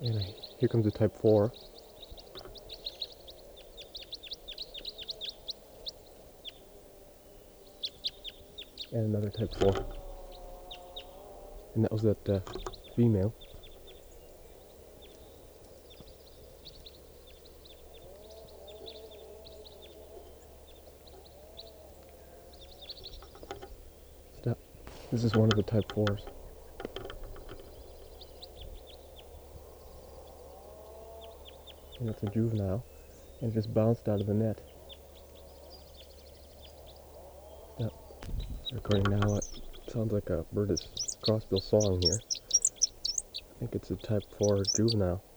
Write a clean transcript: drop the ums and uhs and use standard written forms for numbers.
And here comes a type 4. And another type 4. And that was that female. Stop. This is one of the type 4s. And it's a juvenile. And it just bounced out of the net. Stop. Recording now. It sounds like a bird is crossbill sawing here. I think it's a type 4 juvenile.